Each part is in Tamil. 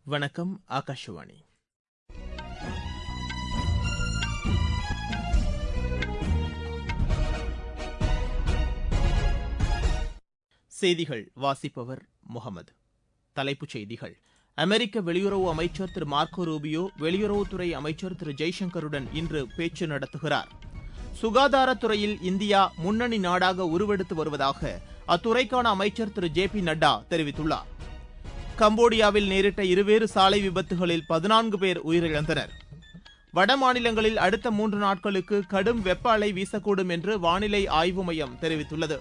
வணக்கம். ஆகாஷவாணி. செய்திகள் வாசிப்பவர் முகமது. தலைப்புச் செய்திகள்: அமெரிக்க வெளியுறவு அமைச்சர் திரு மார்க்கோ ரூபியோ வெளியுறவுத்துறை அமைச்சர் திரு ஜெய்சங்கருடன் இன்று பேச்சு நடத்துகிறார். சுகாதாரத்துறையில் இந்தியா முன்னணி நாடாக உருவெடுத்து வருவதாக அத்துறைக்கான அமைச்சர் திரு ஜே பி நட்டா தெரிவித்துள்ளார். கம்போடியாவில் நேரிட்ட இருவேறு சாலை விபத்துகளில் 14 பேர் உயிரிழந்தனர். வட மாநிலங்களில் அடுத்த 3 நாட்களுக்கு கடும் வெப்ப அலை வீசக்கூடும் என்று வானிலை ஆய்வு மையம் தெரிவித்துள்ளது.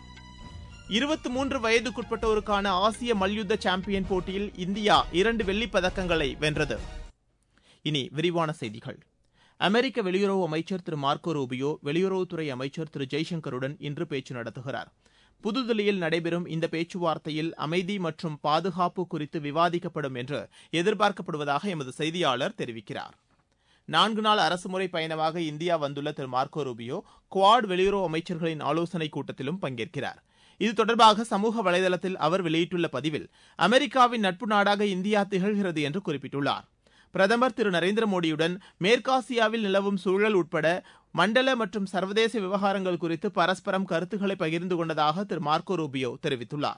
23 வயதுக்குட்பட்டோருக்கான ஆசிய மல்யுத்த சாம்பியன் போட்டியில் இந்தியா 2 வெள்ளிப் பதக்கங்களை வென்றது. இனி விரிவான செய்திகள். அமெரிக்க வெளியுறவு அமைச்சர் திரு மார்க்கோ ரூபியோ வெளியுறவுத்துறை அமைச்சர் திரு ஜெய்சங்கருடன் இன்று பேச்சு நடத்துகிறார். புதுதில்லியில் நடைபெறும் இந்த பேச்சுவார்த்தையில் அமைதி மற்றும் பாதுகாப்பு குறித்து விவாதிக்கப்படும் என்று எதிர்பார்க்கப்படுவதாக எமது செய்தியாளர் தெரிவிக்கிறார். 4 நாள் அரசுமுறை பயணமாக இந்தியா வந்துள்ள திரு மார்க்கோ ரூபியோ குவாட் வெளியுறவு அமைச்சர்களின் ஆலோசனைக் கூட்டத்திலும் பங்கேற்கிறார். இது தொடர்பாக சமூக வலைதளத்தில் அவர் வெளியிட்டுள்ள பதிவில், அமெரிக்காவின் நட்பு நாடாக இந்தியா திகழ்கிறது என்று குறிப்பிட்டுள்ளார். பிரதமர் திரு நரேந்திர மோடியுடன் மேற்காசியாவில் நிலவும் சூழல் உட்பட மண்டல மற்றும் சர்வதேச விவகாரங்கள் குறித்து பரஸ்பரம் கருத்துக்களை பகிர்ந்து கொண்டதாக திரு மார்க்கோ ரூபியோ தெரிவித்துள்ளார்.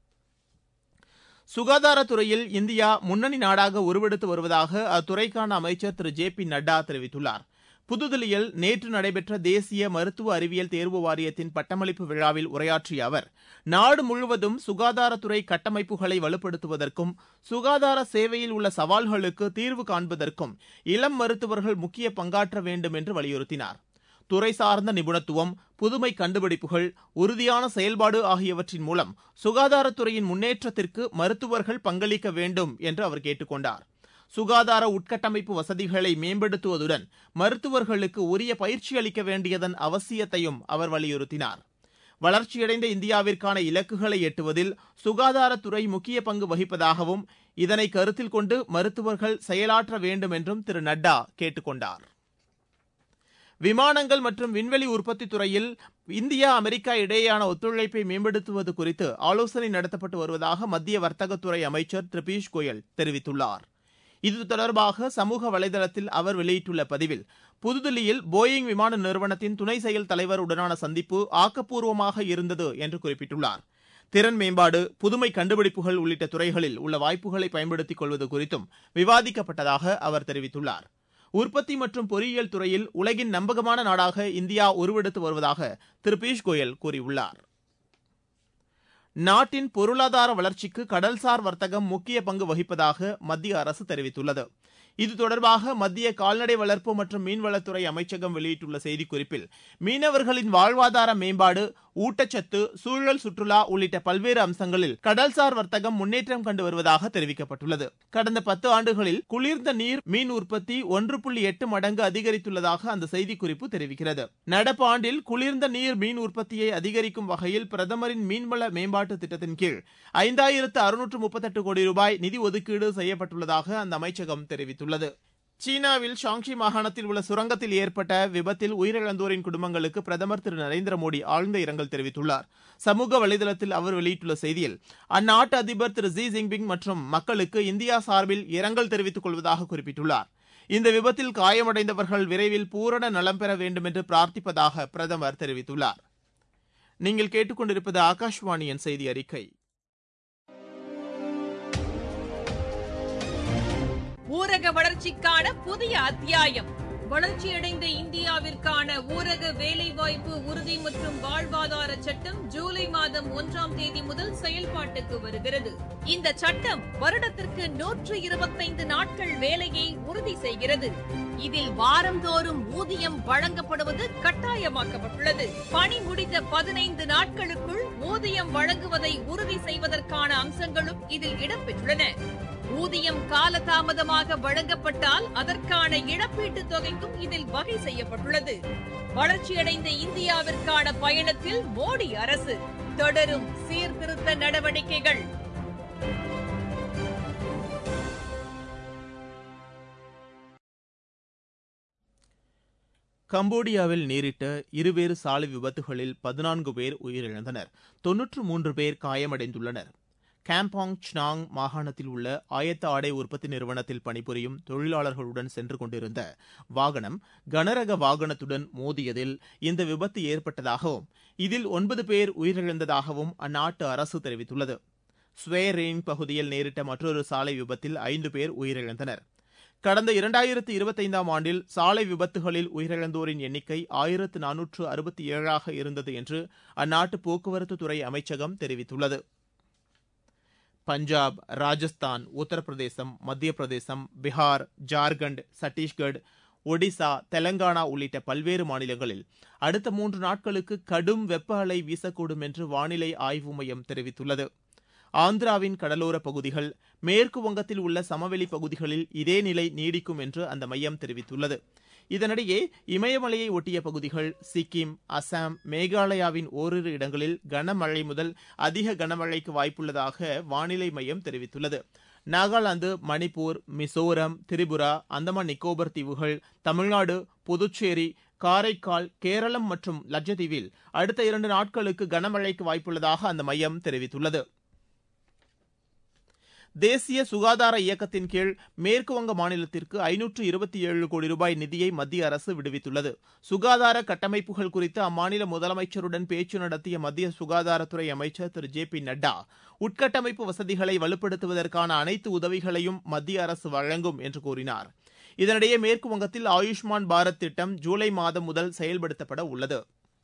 சுகாதாரத்துறையில் இந்தியா முன்னணி நாடாக உருவெடுத்து வருவதாக அத்துறைக்கான அமைச்சர் திரு ஜே பி நட்டா தெரிவித்துள்ளார். புதுதில்லியில் நேற்று நடைபெற்ற தேசிய மருத்துவ அறிவியல் தேர்வு வாரியத்தின் பட்டமளிப்பு விழாவில் உரையாற்றிய அவர், நாடு முழுவதும் சுகாதாரத்துறை கட்டமைப்புகளை வலுப்படுத்துவதற்கும் சுகாதார சேவையில் உள்ள சவால்களுக்கு தீர்வு காண்பதற்கும் இளம் மருத்துவர்கள் முக்கிய பங்காற்ற வேண்டும் என்று வலியுறுத்தினார். துறை சார்ந்த நிபுணத்துவம், புதுமை கண்டுபிடிப்புகள், உறுதியான செயல்பாடு ஆகியவற்றின் மூலம் சுகாதாரத்துறையின் முன்னேற்றத்திற்கு மருத்துவர்கள் பங்களிக்க வேண்டும் என்று அவர் கேட்டுக் கொண்டார். சுகாதார உட்கட்டமைப்பு வசதிகளை மேம்படுத்துவதுடன் மருத்துவர்களுக்கு உரிய பயிற்சி அளிக்க வேண்டியதன் அவசியத்தையும் அவர் வலியுறுத்தினார். வளர்ச்சியடைந்த இந்தியாவிற்கான இலக்குகளை எட்டுவதில் சுகாதாரத்துறை முக்கிய பங்கு வகிப்பதாகவும் இதனை கருத்தில் கொண்டு மருத்துவர்கள் செயலாற்ற வேண்டும் என்றும் திரு நட்டா கேட்டுக் கொண்டார். விமானங்கள் மற்றும் விண்வெளி உற்பத்தி துறையில் இந்தியா அமெரிக்கா இடையேயான ஒத்துழைப்பை மேம்படுத்துவது குறித்து ஆலோசனை நடத்தப்பட்டு வருவதாக மத்திய வர்த்தகத்துறை அமைச்சர் திரு பியூஷ் கோயல் தெரிவித்துள்ளார். இது தொடர்பாக சமூக வலைதளத்தில் அவர் வெளியிட்டுள்ள பதிவில், புதுதில்லியில் போயிங் விமான நிறுவனத்தின் துணை செயல் தலைவர் உடனான சந்திப்பு ஆக்கப்பூர்வமாக இருந்தது என்று குறிப்பிட்டுள்ளார். திறன் மேம்பாடு, புதுமை கண்டுபிடிப்புகள் உள்ளிட்ட துறைகளில் உள்ள வாய்ப்புகளை பயன்படுத்திக் கொள்வது குறித்தும் விவாதிக்கப்பட்டதாக அவர் தெரிவித்துள்ளார். உற்பத்தி மற்றும் பொறியியல் துறையில் உலகின் நம்பகமான நாடாக இந்தியா உருவெடுத்து வருவதாக திரு பியூஷ் கோயல் கூறியுள்ளார். நாட்டின் பொருளாதார வளர்ச்சிக்கு கடல்சார் வர்த்தகம் முக்கிய பங்கு வகிப்பதாக மத்திய அரசு தெரிவித்துள்ளது. இது தொடர்பாக மத்திய கால்நடை வளர்ப்பு மற்றும் மீன்வளத்துறை அமைச்சகம் வெளியிட்டுள்ள செய்திக்குறிப்பில், மீனவர்களின் வாழ்வாதார மேம்பாடு, ஊட்டச்சத்து, சூழல், சுற்றுலா உள்ளிட்ட பல்வேறு அம்சங்களில் கடல்சார் வர்த்தகம் முன்னேற்றம் கண்டு வருவதாக தெரிவிக்கப்பட்டுள்ளது. கடந்த 10 ஆண்டுகளில் குளிர்ந்த நீர் மீன் உற்பத்தி 1.8 மடங்கு அதிகரித்துள்ளதாக அந்த செய்திக்குறிப்பு தெரிவிக்கிறது. நடப்பு ஆண்டில் குளிர்ந்த நீர் மீன் உற்பத்தியை அதிகரிக்கும் வகையில் பிரதமரின் மீன்வள மேம்பாட்டு திட்டத்தின் கீழ் 5638 கோடி ரூபாய் நிதி ஒதுக்கீடு செய்யப்பட்டுள்ளதாக அந்த அமைச்சகம் தெரிவித்துள்ளது. சீனாவில் ஷாங்ஷி மாகாணத்தில் உள்ள சுரங்கத்தில் ஏற்பட்ட விபத்தில் உயிரிழந்தோரின் குடும்பங்களுக்கு பிரதமர் திரு நரேந்திர மோடி ஆழ்ந்த இரங்கல் தெரிவித்துள்ளார். சமூக வலைதளத்தில் அவர் வெளியிட்டுள்ள செய்தியில், அந்நாட்டு அதிபர் திரு ஜி ஜின்பிங் மற்றும் மக்களுக்கு இந்தியா சார்பில் இரங்கல் தெரிவித்துக் கொள்வதாக குறிப்பிட்டுள்ளார். இந்த விபத்தில் காயமடைந்தவர்கள் விரைவில் பூரண நலம் பெற வேண்டும் என்று பிரார்த்திப்பதாக பிரதமர் தெரிவித்துள்ளார். நீங்கள் கேட்டுக்கொண்டிருப்பது ஆகாஷ்வாணியின் செய்தி அறிக்கை. ஊரக வளர்ச்சிக்கான புதிய அத்தியாயம். வளர்ச்சியடைந்த இந்தியாவிற்கான ஊரக வேலைவாய்ப்பு உறுதி மற்றும் வாழ்வாதார சட்டம் ஜூலை மாதம் 1ஆம் தேதி முதல் செயல்பாட்டுக்கு வருகிறது. இந்த சட்டம் வருடத்திற்கு 125 நாட்கள் வேலையை உறுதி செய்கிறது. இதில் வாரந்தோறும் ஊதியம் வழங்கப்படுவது கட்டாயமாக்கப்பட்டுள்ளது. பணி முடிந்த 15 நாட்களுக்குள் ஊதியம் வழங்குவதை உறுதி செய்வதற்கான அம்சங்களும் இதில் இடம்பெற்றுள்ளன. ஊதியம் காலதாமதமாக வழங்கப்பட்டால் அதற்கான இழப்பீட்டுத் தொகைக்கும் இதில் வகை செய்யப்பட்டுள்ளது. வளர்ச்சியடைந்த இந்தியாவிற்கான பயணத்தில் மோடி அரசு தொடரும் சீர்திருத்த நடவடிக்கைகள். கம்போடியாவில் நேரிட்ட இருவேறு சாலை விபத்துகளில் 14 பேர் உயிரிழந்தனர். 93 பேர் காயமடைந்துள்ளனர். காம்பாங் சினாங் மாகாணத்தில் உள்ள ஆயத்த ஆடை உற்பத்தி நிறுவனத்தில் பணிபுரியும் தொழிலாளர்களுடன் சென்று கொண்டிருந்த வாகனம் கனரக வாகனத்துடன் மோதியதில் இந்த விபத்து ஏற்பட்டதாகவும் இதில் 9 பேர் உயிரிழந்ததாகவும் அந்நாட்டு அரசு தெரிவித்துள்ளது. ஸ்வேரேன் பகுதியில் நேரிட்ட மற்றொரு சாலை விபத்தில் 5 பேர் உயிரிழந்தனர். கடந்த 2025ஆம் ஆண்டில் சாலை விபத்துகளில் உயிரிழந்தோரின் எண்ணிக்கை 1467 இருந்தது என்று அந்நாட்டு போக்குவரத்து துறை அமைச்சகம் தெரிவித்துள்ளது. பஞ்சாப், ராஜஸ்தான், உத்தரப்பிரதேசம், மத்திய பிரதேசம், பீகார், ஜார்க்கண்ட், சத்தீஸ்கர், ஒடிசா, தெலங்கானா உள்ளிட்ட பல்வேறு மாநிலங்களில் அடுத்த 3 நாட்களுக்கு கடும் வெப்ப அலை வீசக்கூடும் என்று வானிலை ஆய்வு மையம் தெரிவித்துள்ளது. ஆந்திராவின் கடலோர பகுதிகள், மேற்கு வங்கத்தில் உள்ள சமவெளி பகுதிகளில் இதே நிலை நீடிக்கும் என்று அந்த மையம் தெரிவித்துள்ளது. இதனிடையே இமயமலையை ஒட்டிய பகுதிகள், சிக்கிம், அசாம், மேகாலயாவின் ஓரிரு இடங்களில் கனமழை முதல் அதிக கனமழைக்கு வாய்ப்புள்ளதாக வானிலை மையம் தெரிவித்துள்ளது. நாகாலாந்து, மணிப்பூர், மிசோரம், திரிபுரா, அந்தமான் நிக்கோபர் தீவுகள், தமிழ்நாடு, புதுச்சேரி, காரைக்கால், கேரளம் மற்றும் லட்சத்தீவில் அடுத்த 2 நாட்களுக்கு கனமழைக்கு வாய்ப்புள்ளதாக அந்த மையம் தெரிவித்துள்ளது. தேசிய சுகாதார இயக்கத்தின் கீழ் மேற்குவங்க மாநிலத்திற்கு 527 கோடி ரூபாய் நிதியை மத்திய அரசு விடுவித்துள்ளது. சுகாதார கட்டமைப்புகள் குறித்து அம்மாநில முதலமைச்சருடன் பேச்சு நடத்திய மத்திய சுகாதாரத்துறை அமைச்சர் திரு ஜே.பி. நட்டா, உட்கட்டமைப்பு வசதிகளை வலுப்படுத்துவதற்கான அனைத்து உதவிகளையும் மத்திய அரசு வழங்கும் என்று கூறினார். இதனிடையே மேற்குவங்கத்தில் ஆயுஷ்மான் பாரத் திட்டம் ஜூலை மாதம் முதல் செயல்படுத்தப்பட உள்ளது.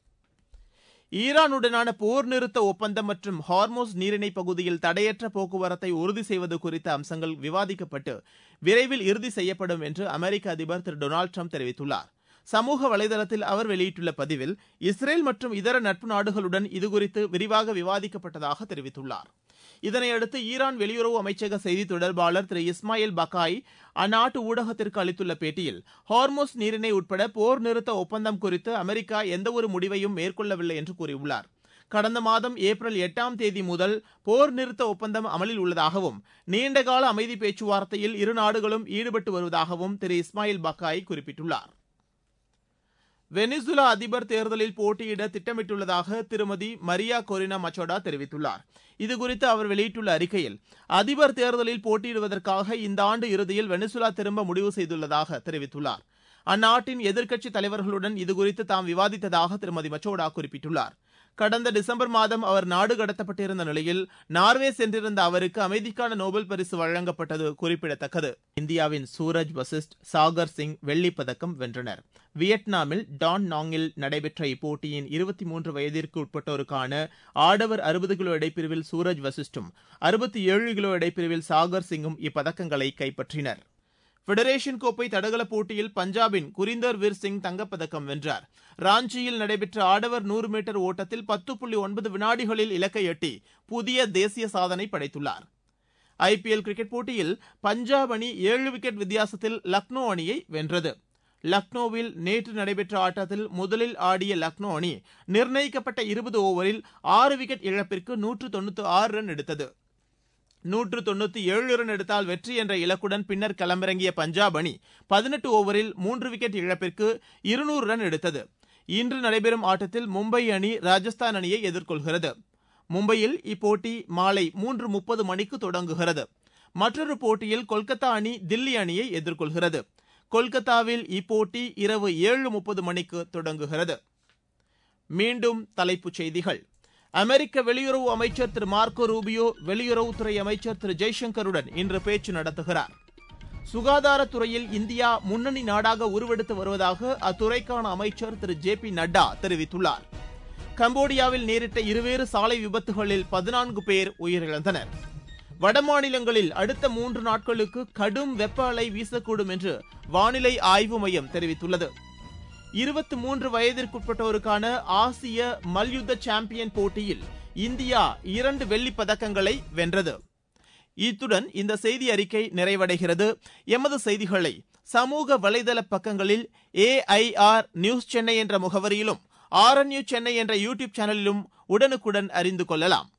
ஈரானுடனான போர் நிறுத்த ஒப்பந்தம் மற்றும் ஹார்மோஸ் நீரிணை பகுதியில் தடையற்ற போக்குவரத்தை உறுதி செய்வது குறித்த அம்சங்கள் விவாதிக்கப்பட்டு விரைவில் இறுதி செய்யப்படும் என்று அமெரிக்க அதிபர் திரு டொனால்டு டிரம்ப் தெரிவித்துள்ளார். சமூக வலைதளத்தில் அவர் வெளியிட்டுள்ள பதிவில் இஸ்ரேல் மற்றும் இதர நட்பு நாடுகளுடன் இதுகுறித்து விரிவாக விவாதிக்கப்பட்டதாக தெரிவித்துள்ளார். இதனையடுத்து ஈரான் வெளியுறவு அமைச்சக செய்தி தொடர்பாளர் திரு இஸ்மாயில் பக்காய் அந்நாட்டு ஊடகத்திற்கு அளித்துள்ள பேட்டியில் ஹார்மோஸ் நீரிணை உட்பட போர் நிறுத்த ஒப்பந்தம் குறித்து அமெரிக்கா எந்தவொரு முடிவையும் மேற்கொள்ளவில்லை என்று கூறியுள்ளார். கடந்த மாதம் ஏப்ரல் 8ஆம் தேதி முதல் போர் நிறுத்த ஒப்பந்தம் அமலில் உள்ளதாகவும் நீண்டகால அமைதி பேச்சுவார்த்தையில் இரு நாடுகளும் ஈடுபட்டு வருவதாகவும் திரு இஸ்மாயில் பக்காய் குறிப்பிட்டுள்ளார். வெனிசுலா அதிபர் தேர்தலில் போட்டியிட திட்டமிட்டுள்ளதாக திருமதி மரியா கொரினா மச்சோடா தெரிவித்துள்ளார். இதுகுறித்து அவர் வெளியிட்டுள்ள அறிக்கையில், அதிபர் தேர்தலில் போட்டியிடுவதற்காக இந்த ஆண்டு இறுதியில் வெனிசுலா திரும்ப முடிவு செய்துள்ளதாக தெரிவித்துள்ளார். அந்நாட்டின் எதிர்க்கட்சித் தலைவர்களுடன் இதுகுறித்து தாம் விவாதித்ததாக திருமதி மச்சோடா குறிப்பிட்டுள்ளார். கடந்த டிசம்பர் மாதம் அவர் நாடு கடத்தப்பட்டிருந்த நிலையில் நார்வே சென்றிருந்த அவருக்கு அமைதிக்கான நோபல் பரிசு வழங்கப்பட்டது குறிப்பிடத்தக்கது. இந்தியாவின் சூரஜ் வசிஷ்ட், சாகர் சிங் வெள்ளிப் பதக்கம் வென்றனர். வியட்நாமில் டான் நாங்கில் நடைபெற்ற இப்போட்டியின் 23 வயதிற்கு உட்பட்டோருக்கான ஆடவர் 60 கிலோ எடைப்பிரிவில் சூரஜ் வசிஷ்டும் 67 கிலோ எடைப்பிரிவில் சாகர் சிங்கும் இப்பதக்கங்களை கைப்பற்றினர். ஃபெடரேஷன் கோப்பை தடகள போட்டியில் பஞ்சாபின் குரிந்தர் வீர் சிங் தங்கப்பதக்கம் வென்றார். ராஞ்சியில் நடைபெற்ற ஆடவர் 100 மீட்டர் ஓட்டத்தில் 10.9 வினாடிகளில் இலக்கை எட்டி புதிய தேசிய சாதனை படைத்துள்ளார். ஐபிஎல் கிரிக்கெட் போட்டியில் பஞ்சாப் அணி 7 விக்கெட் வித்தியாசத்தில் லக்னோ அணியை வென்றது. லக்னோவில் நேற்று நடைபெற்ற ஆட்டத்தில் முதலில் ஆடிய லக்னோ அணி நிர்ணயிக்கப்பட்ட 20 ஓவரில் 6 விக்கெட் இழப்பிற்கு 196 ரன் எடுத்தது. 197 ரன் எடுத்தால் வெற்றி என்ற இலக்குடன் பின்னர் களமிறங்கிய பஞ்சாப் அணி 18 ஓவரில் 3 விக்கெட் இழப்பிற்கு 200 ரன் எடுத்தது. இன்று நடைபெறும் ஆட்டத்தில் மும்பை அணி ராஜஸ்தான் அணியை எதிர்கொள்கிறது. மும்பையில் இப்போட்டி மாலை 3:30 மணிக்கு தொடங்குகிறது. மற்றொரு போட்டியில் கொல்கத்தா அணி தில்லி அணியை எதிர்கொள்கிறது. கொல்கத்தாவில் இப்போட்டி இரவு 7:30 மணிக்கு தொடங்குகிறது. மீண்டும் தலைப்புச் செய்திகள். அமெரிக்க வெளியுறவு அமைச்சர் திரு மார்க்கோ ரூபியோ வெளியுறவுத்துறை அமைச்சர் திரு ஜெய்சங்கருடன் இன்று பேச்சு நடத்துகிறார். சுகாதாரத்துறையில் இந்தியா முன்னணி நாடாக உருவெடுத்து வருவதாக அத்துறைக்கான அமைச்சர் திரு ஜே.பி. நட்டா தெரிவித்துள்ளார். கம்போடியாவில் நேரிட்ட இருவேறு சாலை விபத்துகளில் 14 பேர் உயிரிழந்தனர். வடமாநிலங்களில் அடுத்த 3 நாட்களுக்கு கடும் வெப்ப அலை வீசக்கூடும் என்று வானிலை ஆய்வு மையம் தெரிவித்துள்ளது. 23 வயதிற்குட்பட்டோருக்கான ஆசிய மல்யுத்த சாம்பியன் போட்டியில் இந்தியா 2 வெள்ளிப் பதக்கங்களை வென்றது. இத்துடன் இந்த செய்தி அறிக்கை நிறைவடைகிறது. எமது செய்திகளை சமூக வலைதள பக்கங்களில் AIR நியூஸ் சென்னை என்ற முகவரியிலும் RNU சென்னை என்ற யூடியூப் சேனலிலும் உடனுக்குடன் அறிந்து கொள்ளலாம்.